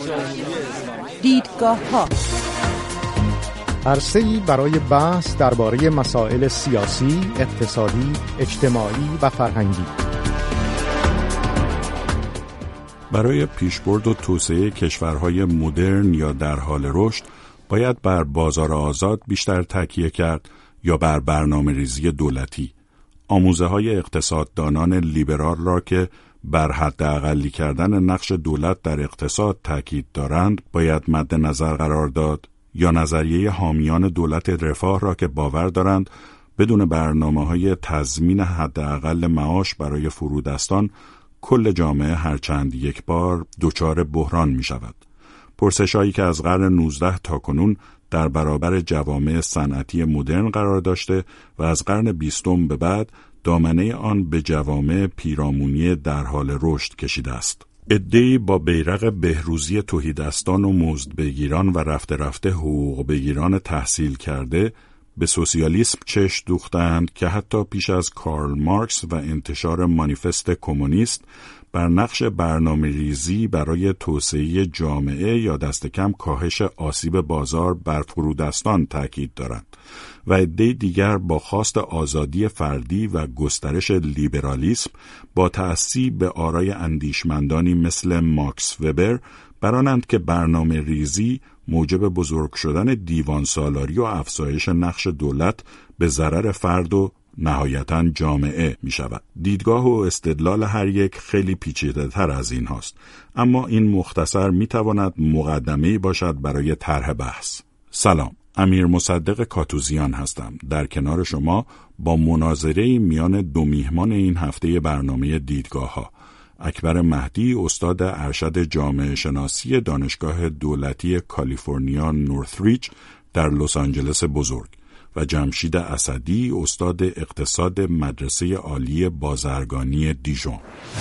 دیدگاه‌ها، عرصه‌ای برای بحث درباره مسائل سیاسی، اقتصادی، اجتماعی و فرهنگی. برای پیشبرد و توسعه کشورهای مدرن یا در حال رشد باید بر بازار آزاد بیشتر تکیه کرد یا بر برنامه‌ریزی دولتی. آموزه‌های اقتصاددانان لیبرال را که بر حداقلی کردن نقش دولت در اقتصاد تاکید دارند باید مد نظر قرار داد، یا نظریه حامیان دولت رفاه را که باور دارند بدون برنامه‌های تضمین حداقل معاش برای فرودستان کل جامعه هرچند یک بار دچار بحران می شود. پرسش‌هایی که از قرن 19 تا کنون در برابر جوامع صنعتی مدرن قرار داشته و از قرن 20 به بعد دامنه آن به جوامع پیرامونی در حال رشد کشیده است. عده‌ای با بیرق بهروزی تهیدستان و مزدبگیران و رفته رفته حقوق بگیران تحصیل کرده به سوسیالیسم چشم دوختند که حتی پیش از کارل مارکس و انتشار مانیفست کمونیست بر نقش برنامه‌ریزی برای توسعه جامعه یا دست کم کاهش آسیب بازار بر فرودستان تاکید دارند و عده دیگر با خواست آزادی فردی و گسترش لیبرالیسم با تأسی به آرای اندیشمندانی مثل ماکس وبر برانند که برنامه‌ریزی موجب بزرگ شدن دیوان سالاری و افزایش نقش دولت به ضرر فرد و نهایتاً جامعه می شود. دیدگاه و استدلال هر یک خیلی پیچیده تر از این هاست، اما این مختصر می تواند مقدمه‌ای باشد برای طرح بحث. سلام، امیر مصدق کاتوزیان هستم، در کنار شما با مناظره میان دو میهمان این هفته برنامه دیدگاه ها، اکبر مهدی استاد ارشد جامعه شناسی دانشگاه دولتی کالیفرنیا نورثریج در لس آنجلس بزرگ و جمشید اسدی استاد اقتصاد مدرسه عالی بازرگانی دیژون.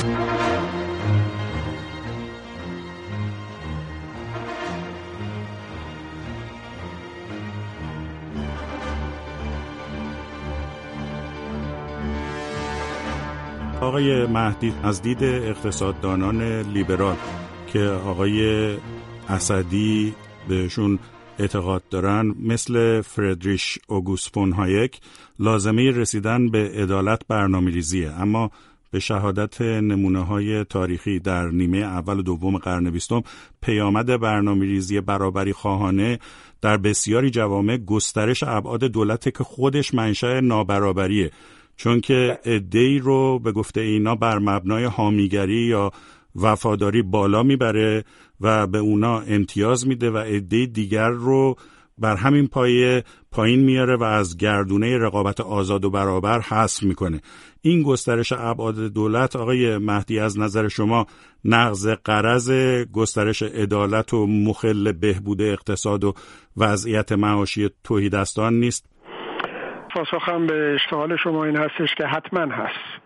آقای مهدی، از دید اقتصاددانان لیبرال که آقای اسدی بهشون اعتقاد دارن، مثل فردریش اوگوست فون هایک، لازمه رسیدن به عدالت برنامه‌ریزیه، اما به شهادت نمونه‌های تاریخی در نیمه اول و دوم قرن 20 پیامد برنامه‌ریزی برابری خواهانه در بسیاری جوامع گسترش ابعاد دولت که خودش منشأ نابرابریه، چون که عده‌ای رو به گفته اینا بر مبنای حامیگری یا وفاداری بالا میبره و به اونا امتیاز میده و عده دیگر رو بر همین پایه پایین میاره و از گردونه رقابت آزاد و برابر حذف میکنه. این گسترش ابعاد دولت، آقای مهدی، از نظر شما نقض غرض گسترش عدالت و مخل بهبود اقتصاد و وضعیت معاشی تهیدستان نیست؟ پاسخم به اشتغال شما این هستش که حتما هست،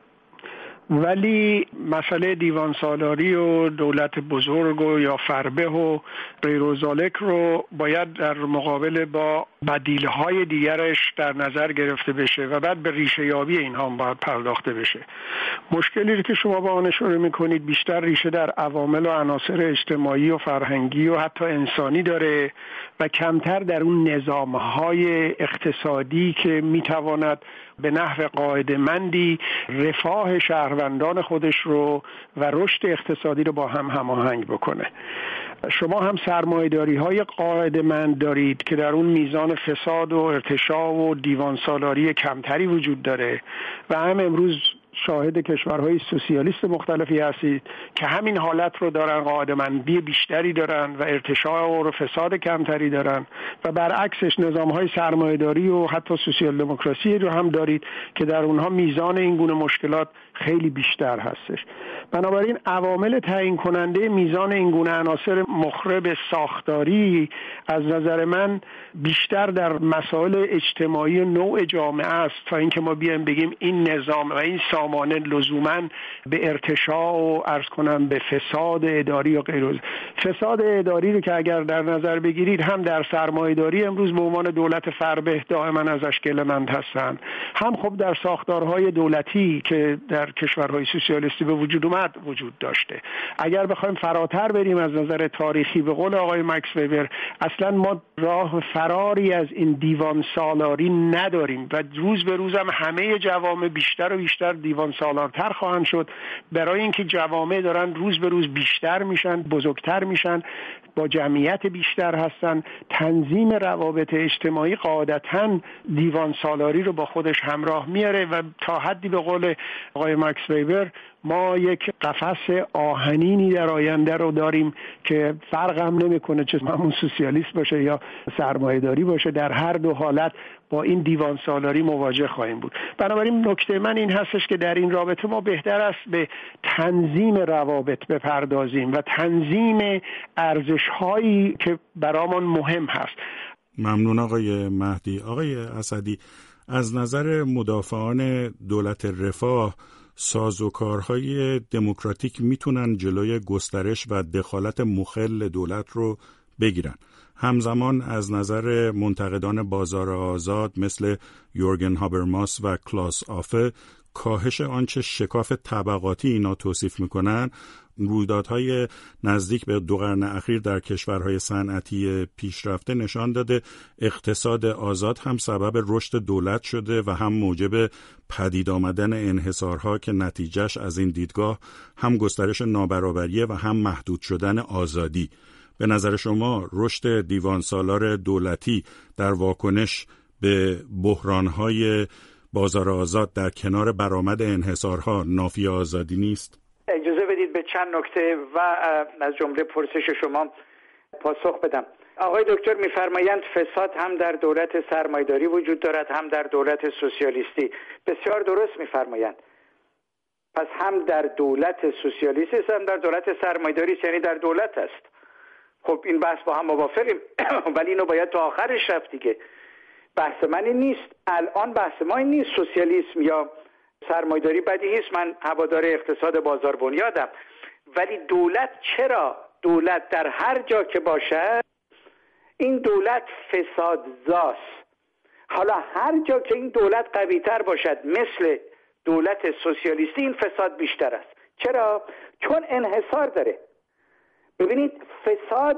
ولی مسئله دیوان سالاری و دولت بزرگ و یا فربه و غیر و ذالک رو باید در مقابل با بدیل‌های دیگرش در نظر گرفته بشه و بعد به ریشه یابی اینها باید پرداخته بشه. مشکلی که شما با آن اشاره می‌کنید بیشتر ریشه در عوامل و عناصر اجتماعی و فرهنگی و حتی انسانی داره و کمتر در اون نظام‌های اقتصادی که می‌تواند به نحو قاعده‌مندی رفاه شهروندان خودش رو و رشد اقتصادی رو با هم هماهنگ بکنه. شما هم سرمایه‌داری‌های قاعده‌مند دارید که در اون میزان فساد و ارتشاء و دیوان سالاری کمتری وجود داره و هم امروز شاهد کشورهای سوسیالیست مختلفی هستید که همین حالت رو دارن، قاعده‌مندی بیشتری دارن و ارتشاء و فساد کمتری دارن، و برعکسش نظام‌های سرمایه‌داری و حتی سوسیال دموکراسی رو هم دارید که در اونها میزان این گونه مشکلات خیلی بیشتر هستش. بنابراین عوامل تعیین کننده میزان این گونه عناصر مخرب ساختاری از نظر من بیشتر در مسائل اجتماعی نوع جامعه است تا اینکه ما بیایم بگیم این نظام و این نامانع لزوماً به ارتشاء و عرض کنم به فساد اداری و غیره. فساد اداری رو که اگر در نظر بگیرید، هم در سرمایه‌داری امروز به عنوان دولت فربه دائما ازش گله‌مند هستند، هم خب در ساختارهای دولتی که در کشورهای سوسیالیستی به وجود اومد وجود داشته. اگر بخوایم فراتر بریم از نظر تاریخی، به قول آقای مکس وبر، اصلا ما راه فراری از این دیوان سالاری نداریم و روز به روز هم همه جوامع بیشتر و بیشتر دیوان سالارتر خواهند شد، برای اینکه جوامع دارن روز به روز بیشتر میشن، بزرگتر میشن، با جمعیت بیشتر هستن. تنظیم روابط اجتماعی قاعدتاً دیوان سالاری رو با خودش همراه میاره و تا حدی به قول آقای مکس وبر ما یک قفس آهنینی در آینده رو داریم که فرق هم نمیکنه چه همون سوسیالیست باشه یا سرمایه‌داری باشه، در هر دو حالت با این دیوان سالاری مواجه خواهیم بود. بنابراین نکته من این هستش که در این رابطه ما بهتر است به تنظیم روابط بپردازیم و تنظیم ارزش‌هایی که برامون مهم هست. ممنون آقای مهدی. آقای اسدی، از نظر مدافعان دولت رفاه، سازوکارهای دموکراتیک میتونن جلوی گسترش و دخالت مخل دولت رو بگیرن. همزمان از نظر منتقدان بازار آزاد مثل یورگن هابرماس و کلاس آفه، کاهش آنچه شکاف طبقاتی اینا توصیف میکنن، رویدادهای نزدیک به 2 قرن اخیر در کشورهای صنعتی پیشرفته نشان داده اقتصاد آزاد هم سبب رشد دولت شده و هم موجب پدید آمدن انحصارها که نتیجهش از این دیدگاه هم گسترش نابرابریه و هم محدود شدن آزادی. به نظر شما رشد دیوان سالار دولتی در واکنش به بحرانهای بازار آزاد در کنار برآمد انحصارها نافی آزادی نیست؟ اجازه بدید به چند نکته و از جمله پرسش شما پاسخ بدم. آقای دکتر می‌فرمایند فساد هم در دولت سرمایه‌داری وجود دارد هم در دولت سوسیالیستی. بسیار درست می‌فرمایند. پس هم در دولت سوسیالیستی است هم در دولت سرمایه‌داری، یعنی در دولت است. خب این بحث با هم موافقیم ولی اینو باید تا آخرش رفت دیگه. بحث من این نیست، الان بحث ما این نیست سوسیالیسم یا سرمایه‌داری بدیهی است، من هوادار اقتصاد بازار بنیادم، ولی دولت چرا؟ دولت در هر جا که باشد این دولت فسادزاست. حالا هر جا که این دولت قوی‌تر باشد مثل دولت سوسیالیستی این فساد بیشتر است. چرا؟ چون انحصار داره. ببینید فساد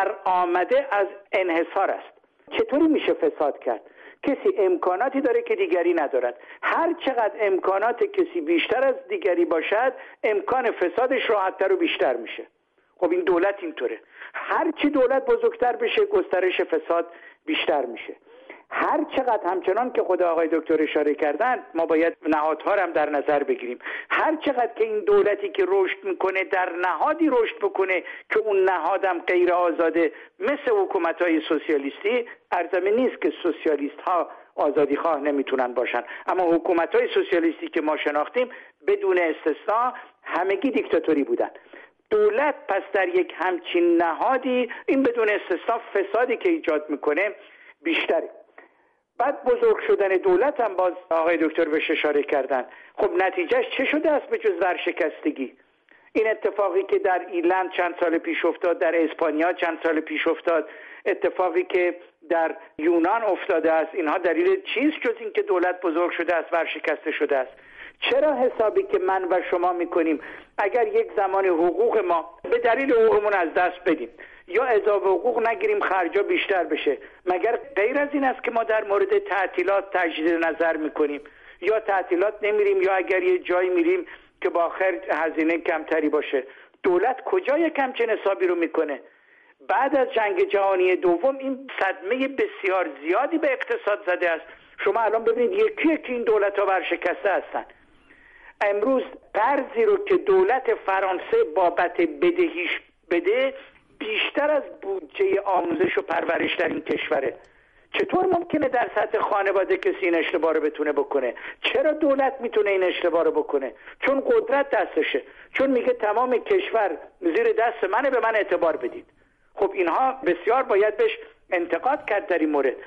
برآمده از انحصار است. چطوری میشه فساد کرد؟ کسی امکاناتی داره که دیگری ندارد. هر چقدر امکانات کسی بیشتر از دیگری باشد امکان فسادش راحت‌تر و بیشتر میشه. خب این دولت اینطوره. هر چی دولت بزرگتر بشه گسترش فساد بیشتر میشه. هر چقدر همچنان که خود آقای دکتر اشاره کردن ما باید نهادها رو هم در نظر بگیریم. هر چقدر که این دولتی که رشد میکنه در نهادی رشد بکنه که اون نهادم غیر آزاده مثل حکومت‌های سوسیالیستی، ارزمه نیست که سوسیالیست ها آزادی خواه نمیتونن باشن، اما حکومت‌های سوسیالیستی که ما شناختیم بدون استثنا همگی دیکتاتوری بودن. دولت پس در یک همچین نهادی این بدون استثنا فسادی که ایجاد میکنه بیشتره. بعد بزرگ شدن دولت هم باز آقای دکتر بهش اشاره کردن. خب نتیجهش چه شده است به جز ورشکستگی؟ این اتفاقی که در ایرلند چند سال پیش افتاد، در اسپانیا چند سال پیش افتاد، اتفاقی که در یونان افتاده است، اینها دلیل چیست جز این که دولت بزرگ شده است، ورشکسته شده است؟ چرا حسابی که من و شما میکنیم اگر یک زمان حقوق ما به دلیل حقوقمون از دست بدیم یا اضافه حقوق نگیریم خرجا بیشتر بشه، مگر غیر از این است که ما در مورد تعطیلات تجدید نظر میکنیم یا تعطیلات نمیریم یا اگر یه جایی میریم که با آخر هزینه کمتری باشه؟ دولت کجا یک همچین حسابی رو میکنه؟ بعد از جنگ جهانی دوم این صدمه بسیار زیادی به اقتصاد زده است. شما الان ببینید یکی یکی این دولت ها ورشکسته هستن. امروز قرضی رو که دولت فرانسه بابت بدهیش بده بیشتر از بودجه آموزش و پرورش در این کشوره. چطور ممکنه در سطح خانواده کسی این اشتباه رو بتونه بکنه؟ چرا دولت میتونه این اشتباه رو بکنه؟ چون قدرت دستشه، چون میگه تمام کشور زیر دست منه، به من اعتبار بدید. خب اینها بسیار باید بهش انتقاد کرد در این مورد.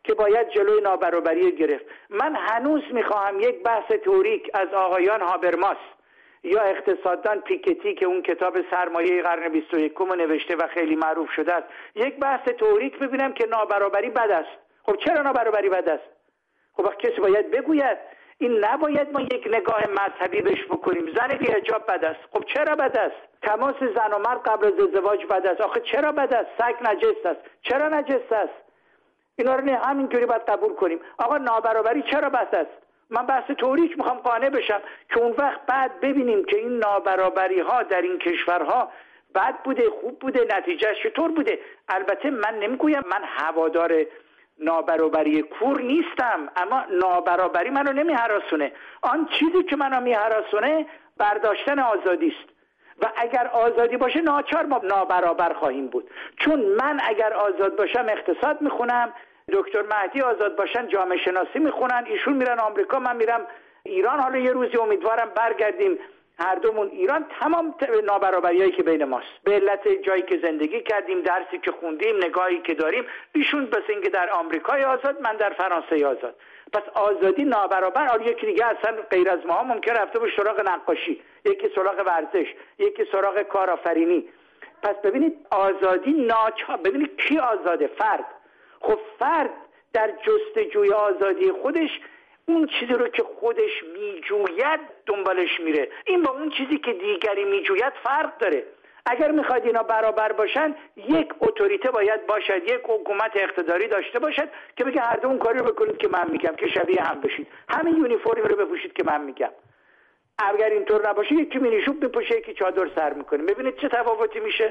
که باید جلوی نابرابری گرفت. من هنوز میخواهم یک بحث تئوریک از آقایان هابرماس یا اقتصاددان پیکتی که اون کتاب سرمایه قرن 21 رو نوشته و خیلی معروف شده است، یک بحث تئوریک ببینم که نابرابری بد است. خب چرا نابرابری بد است؟ خب کسی باید بگوید. این نباید ما یک نگاه مذهبی بهش بکنیم. زن بی حجاب بد است. خب چرا بد است؟ تماس زن و مرد قبل از ازدواج بد است. آخه چرا بد است؟ سگ نجس است. چرا نجس است؟ اینا رو همینجوری باید قبول کنیم. آقا نابرابری چرا بد است؟ من بحث تئوریک میخوام قانع بشم که اون وقت بعد ببینیم که این نابرابری ها در این کشورها بد بوده، خوب بوده، نتیجهش چطور بوده. البته من نمیگویم من هوادار نابرابری کور نیستم، اما نابرابری منو نمیهراسونه. آن چیزی که منو میهراسونه برداشتن آزادی است و اگر آزادی باشه ناچار ما نابرابر خواهیم بود. چون من اگر آزاد باشم اقتصاد میخونم، دکتر مهدی آزاد باشن جامعه شناسی میخونن، ایشون میرن آمریکا، من میرم ایران. حالا یه روزی امیدوارم برگردیم هر دومون ایران. تمام نابرابریایی که بین ماست به علت جایی که زندگی کردیم، درسی که خوندیم، نگاهی که داریم. ایشون بس اینکه در آمریکای آزاد، من در فرانسه آزاد. پس آزادی نابرابر. آره یکی دیگه اصلا غیر از ما ممکن رفته باشه سراغ نقاشی، یکی سراغ ورزش، یکی سراغ کارآفرینی. پس ببینید آزادی ناچار. ببینید کی آزاده؟ فرد. خب فرد در جستجوی آزادی خودش اون چیزی رو که خودش میجوید دنبالش میره. این با اون چیزی که دیگری میجوید فرق داره. اگر میخواید اینا برابر باشن، یک اتوریته باید باشد، یک حکومت اقتداری داشته باشد که بگه هر دو اون کاری رو بکنید که من میگم، که شبیه هم بشید، همین یونیفرم رو بپوشید که من میگم. اگر اینطور نباشه یکی مینیشوب میپوشه، یکی چادر سر میکنه. ببینید چه تفاوتی میشه.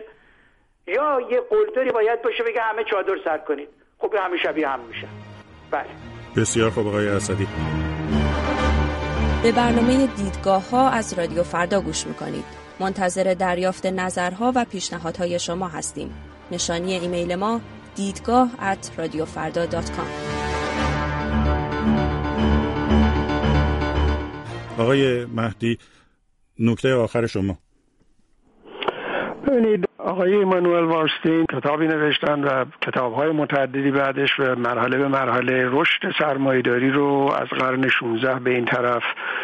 یا یه قلدری باید باشه بگه همه چادر سر کنید، خب همه شبیه هم میشه. بله بسیار خوب آقای اسدی. به برنامه دیدگاه ها از رادیو فردا گوش میکنید. منتظر دریافت نظرها و پیشنهادهای شما هستیم. نشانی ایمیل ما دیدگاه@radiofarda.com. آقای مهدی نکته آخر شما. ببینید آقای ایمانوئل وارستین کتابی نوشتن و کتاب‌های متعددی بعدش و مرحله به مرحله رشد سرمایه‌داری رو از قرن 16 به این طرف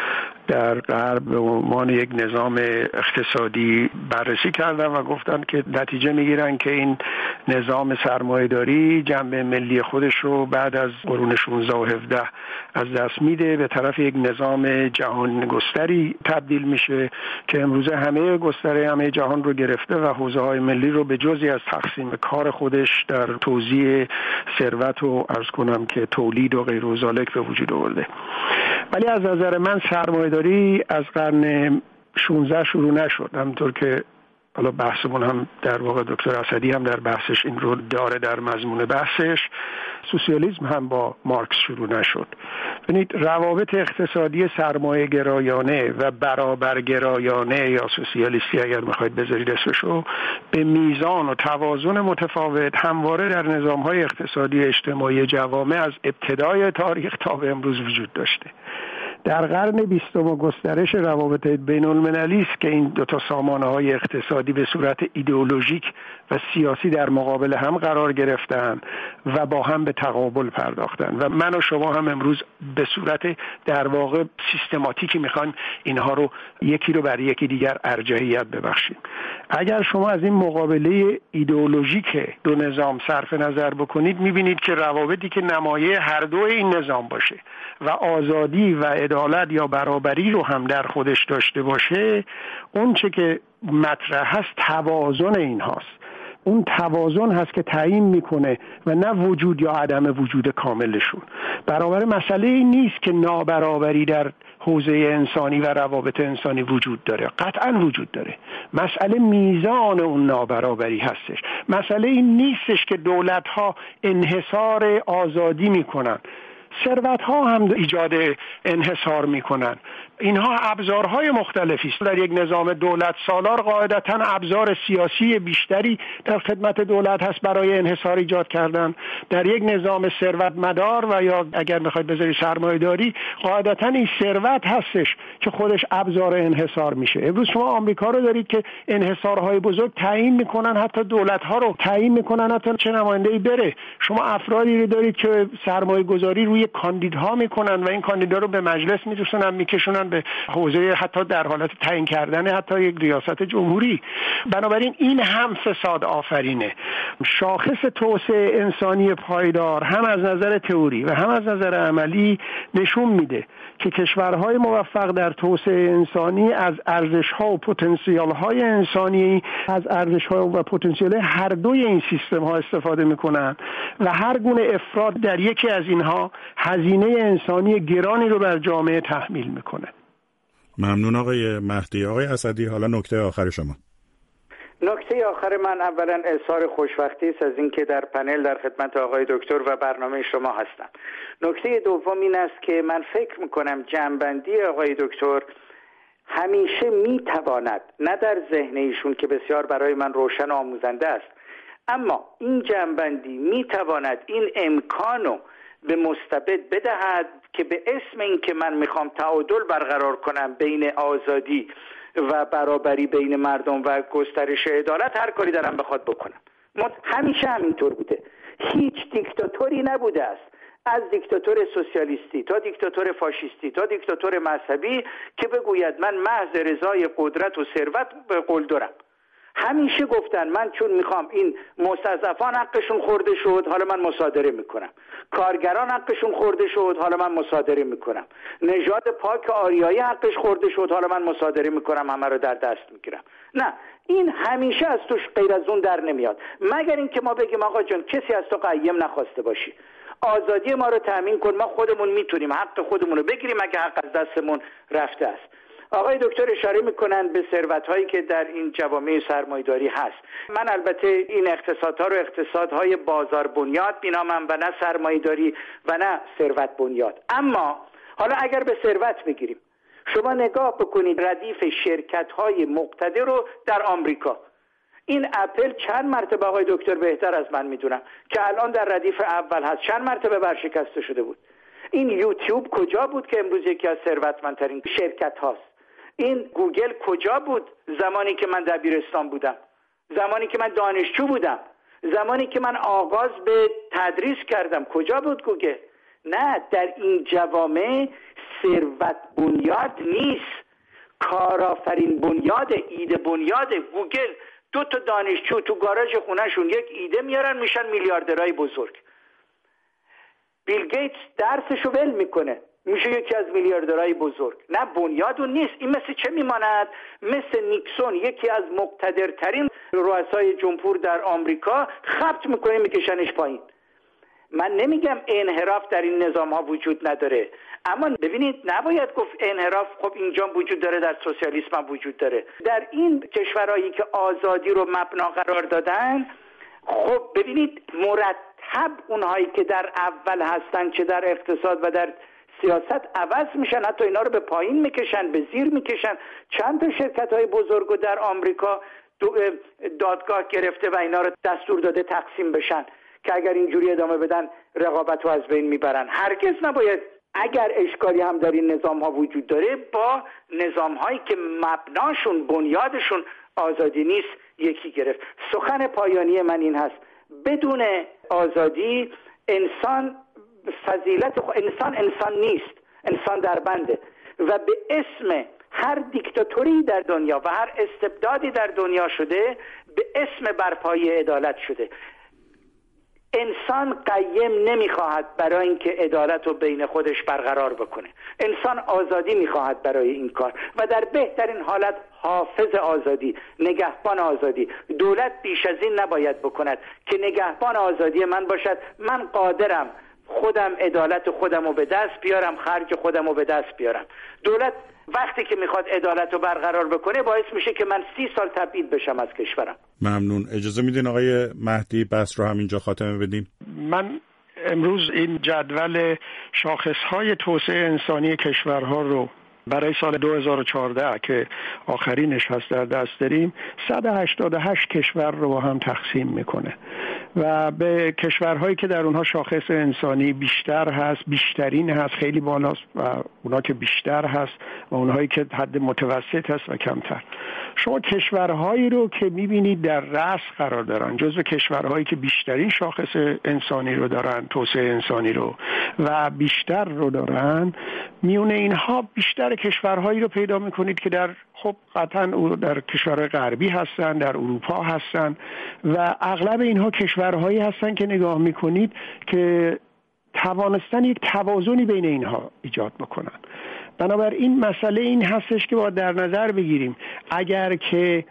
در غرب به عنوان یک نظام اقتصادی بررسی کردن و گفتن که نتیجه میگیرن که این نظام سرمایه‌داری جنبه ملی خودش رو بعد از قرون 16 و 17 از دست میده، به طرف یک نظام جهان گستری تبدیل میشه که امروزه همه گستره همه جهان رو گرفته و حوزه‌های ملی رو به جزئی از تقسیم کار خودش در توزیع ثروت و عرض کنم که تولید و غیر و ذالک به وجود آورده. ولی از نظر من سرمایه‌داری از قرن 16 شروع نشد، همونطور که حالا بحثمون هم در واقع دکتر اسدی هم در بحثش این رو داره در مضمون بحثش. سوسیالیسم هم با مارکس شروع نشد. ببینید روابط اقتصادی سرمایه گرایانه و برابر گرایانه یا سوسیالیستی اگر میخواید بذارید اسمشو، به میزان و توازن متفاوت همواره در نظام‌های اقتصادی اجتماعی جوامع از ابتدای تاریخ تا به امروز وجود داشته. در قرن 20 گسترش روابط بین المللی است که این دو تا سامانه‌های اقتصادی به صورت ایدئولوژیک و سیاسی در مقابل هم قرار گرفتن و با هم به تقابل پرداختن و من و شما هم امروز به صورت در واقع سیستماتیکی میخوایم اینها رو یکی رو بر یکی دیگر ارجحیت ببخشیم. اگر شما از این مقابله ایدئولوژیک دو نظام صرف نظر بکنید میبینید که روابطی که نمایه هر دو این نظام باشه و آزادی و عدالت یا برابری رو هم در خودش داشته باشه، اون چه که مطرح هست توازن این هاست. اون توازن هست که تعیین میکنه و نه وجود یا عدم وجود کاملشون. برابر مسئله این نیست که نابرابری در حوزه انسانی و روابط انسانی وجود داره، قطعا وجود داره. مسئله میزان اون نابرابری هستش. مسئله این نیستش که دولت‌ها انحصار آزادی میکنن. ثروت‌ها هم ایجاد انحصار میکنن. اینها ابزارهای مختلفی است. در یک نظام دولت سالار قاعدتاً ابزار سیاسی بیشتری در خدمت دولت هست برای انحصار ایجاد کردن. در یک نظام ثروت مدار و یا اگر میخواید بذاری سرمایه‌داری، قاعدتاً این ثروت هستش که خودش ابزار انحصار میشه. امروز شما آمریکا رو دارید که انحصارهای بزرگ تعیین میکنن، حتی دولت‌ها رو تعیین میکنن حتی چه نماینده‌ای بره. شما افرادی رو دارید که سرمایه‌گذاری روی کاندیدها میکنن و این کاندیدا رو به مجلس میرسونن، میکشونن به حوزه حتی در حالت تعیین کردن حتی یک ریاست جمهوری. بنابراین این هم فساد آفرینه. شاخص توسعه انسانی پایدار هم از نظر تئوری و هم از نظر عملی نشون میده که کشورهای موفق در توسعه انسانی از ارزش‌ها و پتانسیل‌های انسانی، از ارزش‌ها و پتانسیل هر دوی این سیستم‌ها استفاده می‌کنند و هر گونه افراط در یکی از اینها هزینه انسانی گرانی رو بر جامعه تحمیل می‌کنه. ممنون آقای مهدی. آقای اسدی، حالا نکته آخر شما. نکته آخر من اولا اظهار خوشبختی است از اینکه در پنل در خدمت آقای دکتر و برنامه شما هستم. نکته دوم این است که من فکر میکنم جمع‌بندی آقای دکتر همیشه میتواند، نه در ذهن ایشون که بسیار برای من روشن و آموزنده است، اما این جمع‌بندی میتواند این امکانو به مستبد بدهد که به اسم این که من میخوام تعادل برقرار کنم بین آزادی و برابری بین مردم و گسترش عدالت هر کاری دارم بخواد بکنم. همیشه همینطور بوده. هیچ دیکتاتوری نبوده است، از دیکتاتور سوسیالیستی تا دیکتاتور فاشیستی تا دیکتاتور مذهبی که بگوید من محض رضای قدرت و ثروت به قول دارم. همیشه گفتن من چون میخوام این مستضعفان حقشون خورده شد حالا من مصادره میکنم، کارگران حقشون خورده شد حالا من مصادره میکنم، نژاد پاک آریایی حقش خورده شد حالا من مصادره میکنم، همه رو در دست میگیرم. نه، این همیشه از توش غیر از اون در نمیاد، مگر اینکه ما بگیم آقا جان کسی از تو قیم نخواسته باشی، آزادی ما رو تامین کن، ما خودمون میتونیم حق خودمون رو بگیریم اگه حق از دستمون رفته است. آقای دکتر اشاره میکنن به ثروت‌هایی که در این جوامع سرمایه‌داری هست. من البته این اقتصادها رو اقتصادهای بازار بنیاد مینامم و نه سرمایه‌داری و نه ثروت بنیاد. اما حالا اگر به ثروت بگیریم، شما نگاه بکنید ردیف شرکت‌های مقتدر رو در آمریکا. این اپل چند مرتبه آقای دکتر بهتر از من میدونم که الان در ردیف اول هست، چند مرتبه ورشکسته شده بود. این یوتیوب کجا بود که امروز یکی از ثروتمندترین شرکت هاست؟ این گوگل کجا بود زمانی که من دبیرستان بودم، زمانی که من دانشجو بودم، زمانی که من آغاز به تدریس کردم؟ کجا بود گوگل؟ نه، در این جوامع ثروت بنیاد نیست، کارآفرین بنیاد، ایده بنیاد. گوگل 2 تا دانشجو تو گاراژ خونهشون یک ایده میارن میشن میلیاردرهای بزرگ. بیل گیتس درسشو ول میکنه میشه یکی از میلیاردرهای بزرگ. نه، بنیاد اون نیست. این مثل چه میماند؟ مثل نیکسون، یکی از مقتدرترین رؤسای جمهور در آمریکا، خبط میکنه میکشنش پایین. من نمیگم انحراف در این نظام ها وجود نداره، اما ببینید نباید گفت انحراف خب اینجا وجود داره، در سوسیالیسم هم وجود داره. در این کشورهایی که آزادی رو مبنا قرار دادن، خب ببینید مرتب اونهایی که در اول هستن چه در اقتصاد و در سیاست عوض میشن، حتی اینا رو به پایین میکشن، به زیر میکشن. چند تا شرکت‌های بزرگو در آمریکا دادگاه گرفته و اینا رو دستور داده تقسیم بشن که اگر اینجوری ادامه بدن رقابت رو از بین میبرن. هرگز نباید، اگر اشکالی هم در این نظام ها وجود داره، با نظام هایی که مبناشون بنیادشون آزادی نیست یکی گرفت. سخن پایانی من این هست: بدون آزادی انسان انسان نیست، انسان در بنده و به اسم هر دیکتاتوری در دنیا و هر استبدادی در دنیا شده به اسم برپایی عدالت شده. انسان قیم نمیخواهد برای اینکه عدالت رو بین خودش برقرار بکنه. انسان آزادی میخواهد برای این کار و در بهترین حالت حافظ آزادی، نگهبان آزادی. دولت بیش از این نباید بکند که نگهبان آزادی من باشد. من قادرم خودم عدالت خودم رو به دست بیارم، خرج خودم رو به دست بیارم. دولت وقتی که میخواد عدالت رو برقرار بکنه باعث میشه که من 30 سال تبعید بشم از کشورم. ممنون. اجازه میدین آقای مهدی بحث رو همینجا خاتمه بدیم؟ من امروز این جدول شاخص‌های توسعه انسانی کشورها رو برای سال 2014 که آخرینش هست در دست داریم 188 کشور رو با هم تقسیم میکنه و به کشورهایی که در اونها شاخص انسانی بیشتر هست، بیشترین هست، خیلی بالاست و اونها که بیشتر هست و اونهایی که حد متوسط هست و کمتر. شما کشورهایی رو که میبینید در رأس قرار دارن، جزو کشورهایی که بیشترین شاخص انسانی رو دارن، توسعه انسانی رو و بیشتر رو دارن، میونه اینها بیشتر کشورهایی رو پیدا میکنید که در قطعا در کشورهای غربی هستن، در اروپا هستن و اغلب اینها کشورهایی هستن که نگاه میکنید که توانستن یک توازنی بین اینها ایجاد بکنن. بنابراین مسئله این هستش که باید در نظر بگیریم اگر که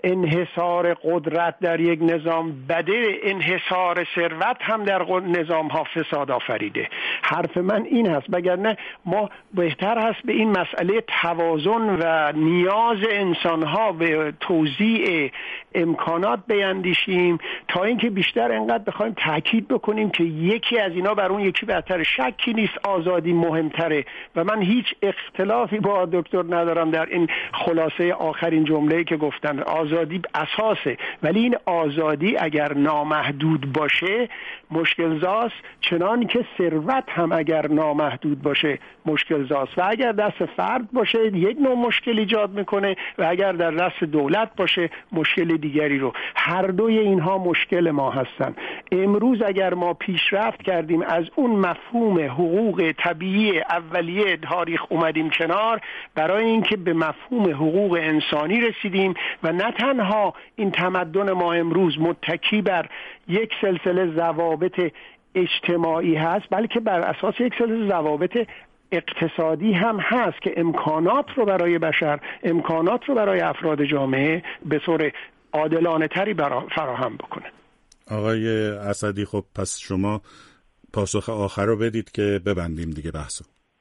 انحصار قدرت در یک نظام بده، انحصار ثروت هم در نظام ها فساد آفریده. حرف من این هست، وگرنه ما بهتر هست به این مسئله توازن و نیاز انسان ها به توزیع امکانات بیندیشیم تا اینکه بیشتر انقدر بخوایم تاکید بکنیم که یکی از اینا بر اون یکی بهتره. شکی نیست آزادی مهمتره و من هیچ اختلافی با دکتر ندارم در این خلاصه آخرین جمله‌ای که گفتن. آزادی اساسه، ولی این آزادی اگر نامحدود باشه مشکل زاست، چنان که ثروت هم اگر نامحدود باشه مشکل زاست و اگر دست فرد باشه یک نوع مشکل ایجاد میکنه و اگر در دست دولت باشه مشکل دیگری رو. هر دوی اینها مشکل ما هستن. امروز اگر ما پیشرفت کردیم از اون مفهوم حقوق طبیعی اولیه تاریخ اومدیم کنار برای اینکه به مفهوم حقوق انسانی رسیدیم و نه تنها این تمدن ما امروز متکی بر یک سلسله ضوابط اجتماعی هست بلکه بر اساس یک سلسله ضوابط اقتصادی هم هست که امکانات رو برای بشر، امکانات رو برای افراد جامعه به طور عادلانه تری فراهم بکنه. آقای اسدی، خب پس شما پاسخ آخر رو بدید که ببندیم دیگه بحثو.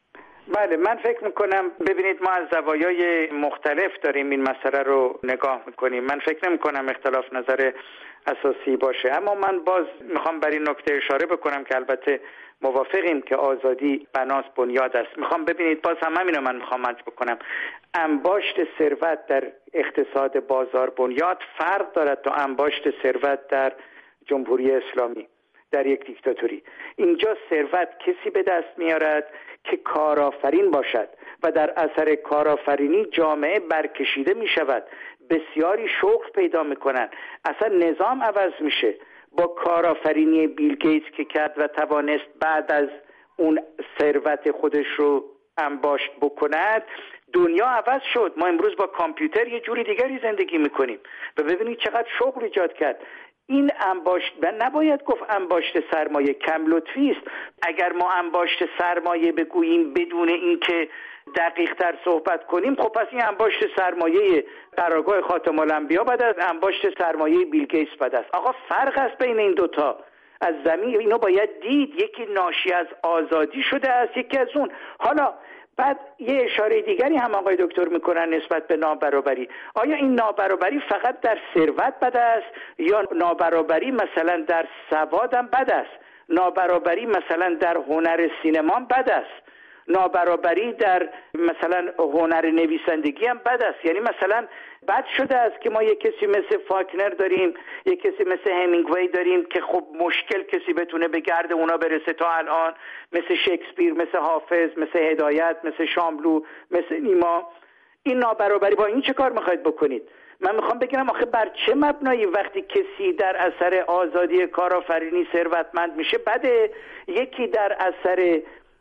بله، من فکر میکنم ببینید ما از زوایای مختلف داریم این مسئله رو نگاه میکنیم. من فکر نمیکنم اختلاف نظر اساسی باشه، اما من باز میخوام بر این نکته اشاره بکنم که البته موافقیم که آزادی بناس بنیاد است. میخوام ببینید باز هم همین رو من میخوام عرض بکنم. انباشت ثروت در اقتصاد بازار بنیاد فرق دارد تا انباشت ثروت در جمهوری اسلامی، در یک دیکتاتوری. اینجا ثروت کسی به دست میارد که کارآفرین باشد و در اثر کارآفرینی جامعه برکشیده می شود، بسیاری شغل پیدا می کنند، اصلا نظام عوض میشه. با کارآفرینی بیل گیتس که کرد و توانست بعد از اون ثروت خودش رو انباشت بکند، دنیا عوض شد. ما امروز با کامپیوتر یه جوری دیگری زندگی میکنیم و ببینید چقدر شغل ایجاد کرد. این انباشت نباید گفت انباشت سرمایه، کم لطفی است. اگر ما انباشت سرمایه بگوییم بدون اینکه دقیق تر صحبت کنیم، خب پس این انباشت سرمایه قرارگاه خاتم الانبیا بد است، انباشت سرمایه بیل گیتس بد است. آقا فرق است بین این دوتا. از زمین اینو باید دید، یکی ناشی از آزادی شده است، یکی از اون. حالا بعد یه اشاره دیگری هم آقای دکتر میکنن نسبت به نابرابری. آیا این نابرابری فقط در ثروت بد است یا نابرابری مثلا در سواد هم بد است؟ نابرابری مثلا در هنر سینما بد است؟ نابرابری در مثلا هنر نویسندگی هم بد است؟ یعنی مثلا بد شده است که ما یک کسی مثل فاکنر داریم، یک کسی مثل همینگوی داریم که خب مشکل کسی بتونه به گرد اونا برسه تا الان، مثل شکسپیر، مثل حافظ، مثل هدایت، مثل شاملو، مثل نیما. این نابرابری، با این چه کار میخواید بکنید؟ من میخوام بگم آخه بر چه مبنایی وقتی کسی در اثر آزادی کارآفرینی ثروتمند میشه بده، یکی در اثر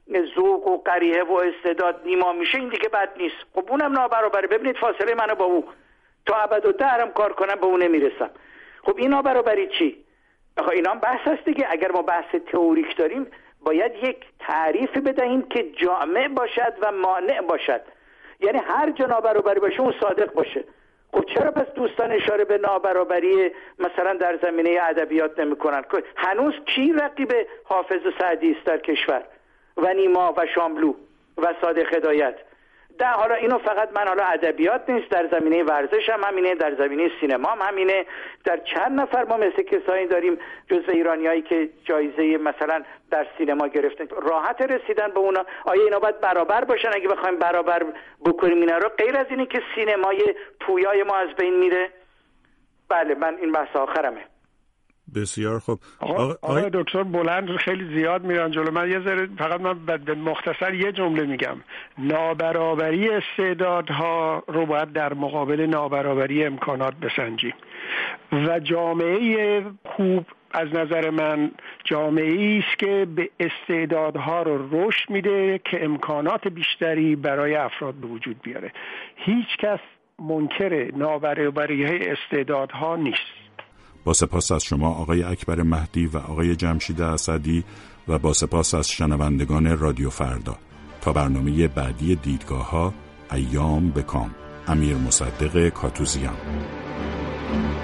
ذوق و قریحه و استعداد نیما میشه این دیگه بد نیست؟ خب اونم نابرابره. ببینید فاصله منو با او تا ابدالدهرم کار کنم به اون نمیرسم. خب این نابرابری چی؟ آخه اینا هم بحث هست دیگه. اگر ما بحث تئوریک داریم باید یک تعریف بدهیم که جامع باشد و مانع باشد. یعنی هر جا نابرابری باشه اون صادق باشه. خب چرا پس دوستان اشاره به نابرابری مثلا در زمینه ادبیات نمی‌کنن؟ هنوز کی رقیب حافظ و سعدی است در کشور و نیما و شاملو و صادق هدایت؟ حالا اینو فقط من حالا ادبیات نیست، در زمینه ورزش هم همینه، در زمینه سینما هم همینه. در چند نفر ما مثل کسایی داریم جزو ایرانیایی که جایزه مثلا در سینما گرفتن، راحت رسیدن به اونا. آیا اینا باید برابر باشن؟ اگه بخوایم برابر بکنیم اینا رو، غیر از اینه که سینمای پویای ما از بین میره. بله، من این بحث آخرمه. بسیار خوب. آقای دکتر بلند خیلی زیاد میرن جلو. من یه ذره فقط من به مختصر یه جمله میگم. نابرابری استعدادها رو باید در مقابل نابرابری امکانات بسنجیم و جامعه خوب از نظر من جامعه‌ای است که به استعدادها رو رشد میده که امکانات بیشتری برای افراد به وجود بیاره. هیچ کس منکر نابرابری استعدادها نیست. با سپاس از شما آقای اکبر مهدی و آقای جمشید اسدی و با سپاس از شنوندگان رادیو فردا. تا برنامه بعدی دیدگاه‌ها، ایام بکام. امیر مصدق کاتوزیان.